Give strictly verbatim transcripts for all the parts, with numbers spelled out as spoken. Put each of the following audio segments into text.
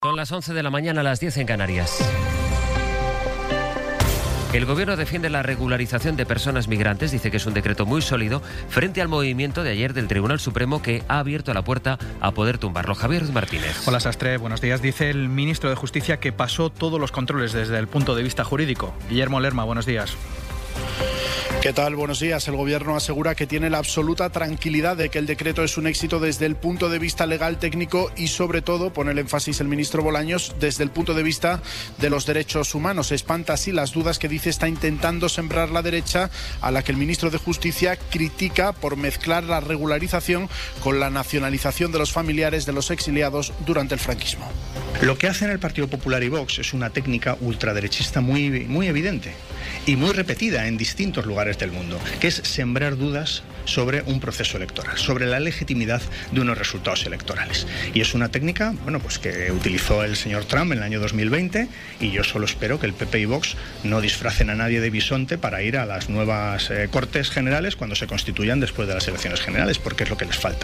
Son las once de la mañana, a las diez en Canarias. El Gobierno defiende la regularización de personas migrantes, dice que es un decreto muy sólido frente al movimiento de ayer del Tribunal Supremo que ha abierto la puerta a poder tumbarlo. Javier Martínez. Hola Sastre, buenos días. Dice el ministro de Justicia que pasó todos los controles desde el punto de vista jurídico. Guillermo Lerma, buenos días. ¿Qué tal? Buenos días. El Gobierno asegura que tiene la absoluta tranquilidad de que el decreto es un éxito desde el punto de vista legal, técnico y, sobre todo, pone el énfasis el ministro Bolaños, desde el punto de vista de los derechos humanos. Espanta así las dudas que dice está intentando sembrar la derecha, a la que el ministro de Justicia critica por mezclar la regularización con la nacionalización de los familiares de los exiliados durante el franquismo. Lo que hacen el Partido Popular y Vox es una técnica ultraderechista muy, muy evidente y muy repetida en distintos lugares del mundo, que es sembrar dudas sobre un proceso electoral, sobre la legitimidad de unos resultados electorales. Y es una técnica, bueno, pues que utilizó el señor Trump en el año dos mil veinte, y yo solo espero que el P P y Vox no disfracen a nadie de bisonte para ir a las nuevas eh, Cortes Generales cuando se constituyan después de las elecciones generales, porque es lo que les falta.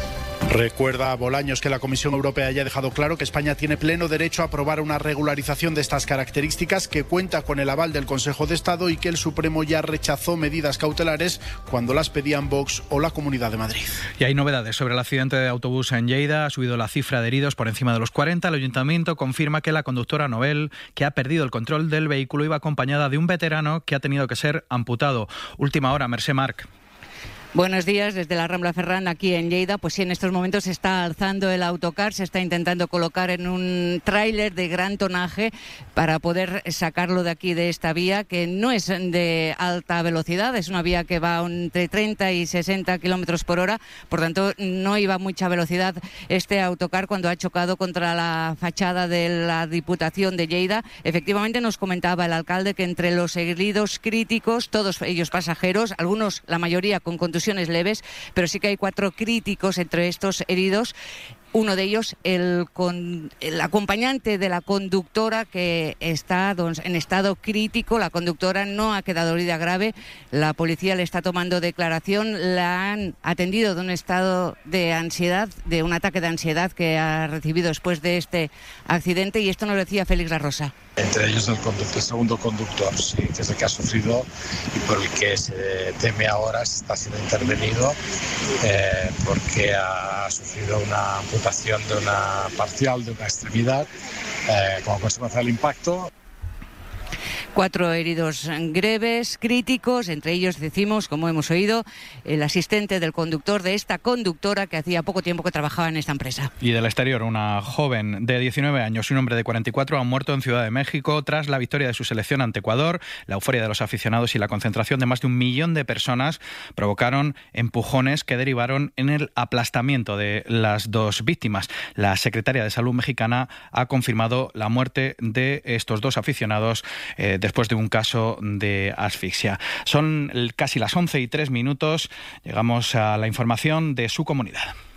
Recuerda Bolaños que la Comisión Europea ya ha dejado claro que España tiene pleno derecho a aprobar una regularización de estas características, que cuenta con el aval del Consejo de Estado y que el Supremo ya rechazó medidas cautelares cuando las pedían Vox o la Comunidad de Madrid. Y hay novedades sobre el accidente de autobús en Lleida. Ha subido la cifra de heridos por encima de los cuarenta. El Ayuntamiento confirma que la conductora Nobel, que ha perdido el control del vehículo, iba acompañada de un veterano que ha tenido que ser amputado. Última hora, Mercè Marc. Buenos días, desde la Rambla Ferran, aquí en Lleida. Pues sí, en estos momentos se está alzando el autocar, se está intentando colocar en un tráiler de gran tonaje para poder sacarlo de aquí, de esta vía, que no es de alta velocidad, es una vía que va entre treinta y sesenta kilómetros por hora, por tanto no iba a mucha velocidad este autocar cuando ha chocado contra la fachada de la Diputación de Lleida. Efectivamente, nos comentaba el alcalde que entre los heridos críticos, todos ellos pasajeros, algunos, la mayoría con contusiones leves, pero sí que hay cuatro críticos entre estos heridos. Uno de ellos, el, con, el acompañante de la conductora, que está en estado crítico. La conductora no ha quedado herida grave. La policía le está tomando declaración. La han atendido de un estado de ansiedad, de un ataque de ansiedad que ha recibido después de este accidente. Y esto nos lo decía Félix La Rosa. Entre ellos el, conductor, el segundo conductor, sí, que es el que ha sufrido y por el que se teme ahora, se está siendo intervenido eh, porque ha sufrido una amputación de una parcial de una extremidad eh, como consecuencia del impacto. Cuatro heridos greves, críticos, entre ellos decimos, como hemos oído, el asistente del conductor de esta conductora que hacía poco tiempo que trabajaba en esta empresa. Y del exterior, una joven de diecinueve años y un hombre de cuarenta y cuatro han muerto en Ciudad de México tras la victoria de su selección ante Ecuador. La euforia de los aficionados y la concentración de más de un millón de personas provocaron empujones que derivaron en el aplastamiento de las dos víctimas. La secretaria de Salud mexicana ha confirmado la muerte de estos dos aficionados eh, después de un caso de asfixia. Son casi las once y tres minutos. Llegamos a la información de su comunidad.